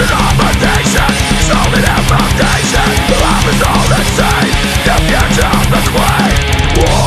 domination, solid and foundation. Love is all the same, the future of the queen.